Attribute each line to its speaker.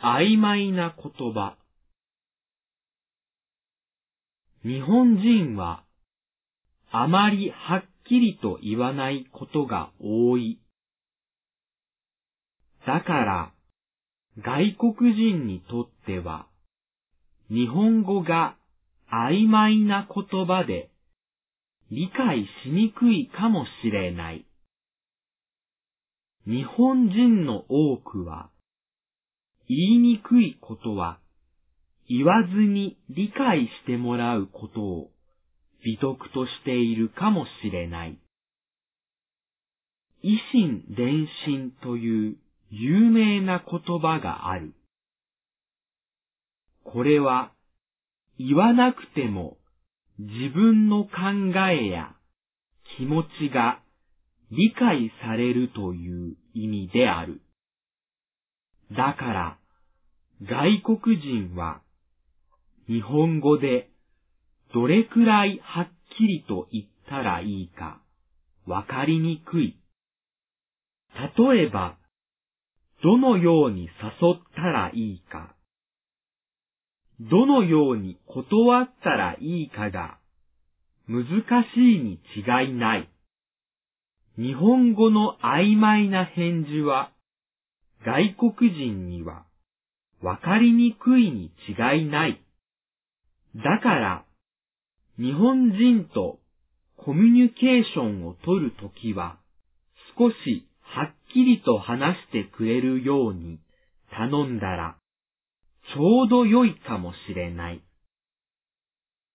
Speaker 1: 曖昧な言葉。日本人はあまりはっきりと言わないことが多い。だから外国人にとっては日本語が曖昧な言葉で理解しにくいかもしれない。日本人の多くは言いにくいことは言わずに理解してもらうことを美徳としているかもしれない。以心伝心という有名な言葉がある。これは言わなくても自分の考えや気持ちが理解されるという意味である。だから外国人は日本語でどれくらいはっきりと言ったらいいかわかりにくい。例えば、どのように誘ったらいいか、どのように断ったらいいかが難しいに違いない。日本語の曖昧な返事は外国人にはわかりにくいに違いない。だから日本人とコミュニケーションを取るときは少しはっきりと話してくれるように頼んだらちょうど良いかもしれない。